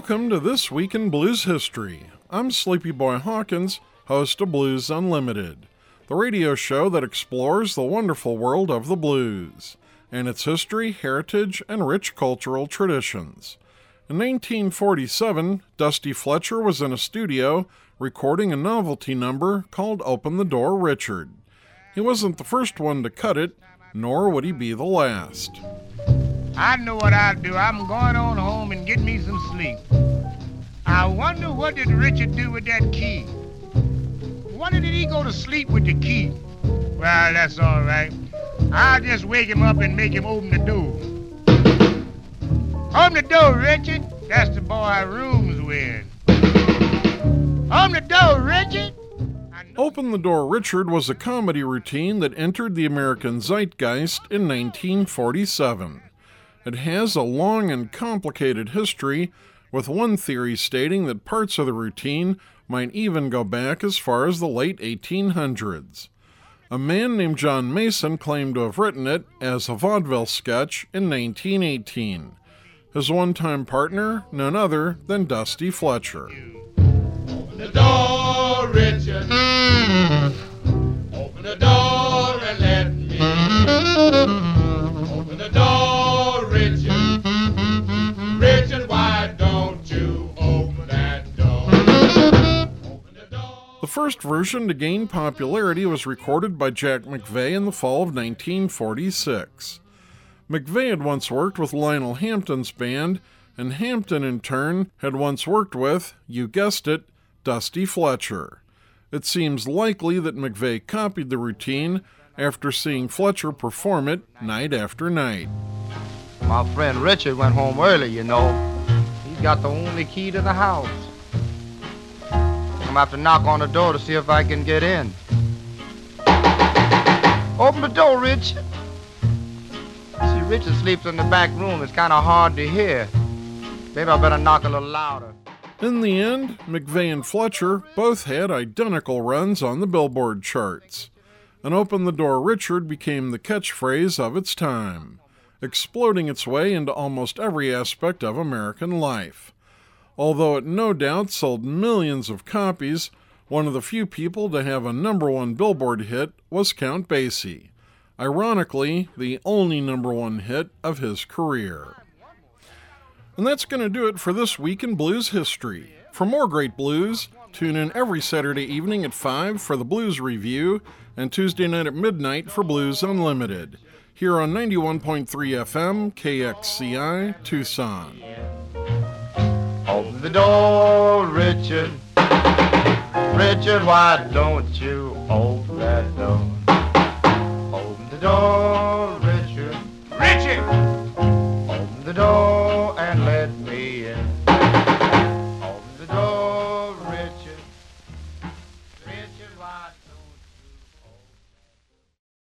Welcome to This Week in Blues History. I'm Sleepy Boy Hawkins, host of Blues Unlimited, the radio show that explores the wonderful world of the blues and its history, heritage, and rich cultural traditions. In 1947, Dusty Fletcher was in a studio recording a novelty number called Open the Door, Richard. He wasn't the first one to cut it, nor would he be the last. I know what I'll do. I'm going on home and get me some sleep. I wonder what did Richard do with that key? Wonder did he go to sleep with the key? Well, that's all right. I'll just wake him up and make him open the door. Open the door, Richard. That's the boy I rooms with. Open the door, Richard. Open the Door, Richard was a comedy routine that entered the American zeitgeist in 1947. It has a long and complicated history, with one theory stating that parts of the routine might even go back as far as the late 1800s. A man named John Mason claimed to have written it as a vaudeville sketch in 1918. His one-time partner, none other than Dusty Fletcher. Open the door, Richard. Open the door and let me in. Open the door, Richard. Richard, why don't you open that door? Open the door. The first version to gain popularity was recorded by Jack McVeigh in the fall of 1946. McVeigh had once worked with Lionel Hampton's band, and Hampton, in turn, had once worked with, you guessed it, Dusty Fletcher. It seems likely that McVeigh copied the routine after seeing Fletcher perform it night after night. My friend Richard went home early, you know. He's got the only key to the house. I'm gonna have to knock on the door to see if I can get in. Open the door, Richard. See, Richard sleeps in the back room. It's kind of hard to hear. Maybe I better knock a little louder. In the end, McVeigh and Fletcher both had identical runs on the Billboard charts. And Open the Door, Richard became the catchphrase of its time, exploding its way into almost every aspect of American life. Although it no doubt sold millions of copies, one of the few people to have a #1 Billboard hit was Count Basie. Ironically, the only #1 hit of his career. And that's going to do it for This Week in Blues History. For more great blues, tune in every Saturday evening at 5 for the Blues Review and Tuesday night at midnight for Blues Unlimited, here on 91.3 FM KXCI Tucson. Open the door, Richard. Richard, why don't you open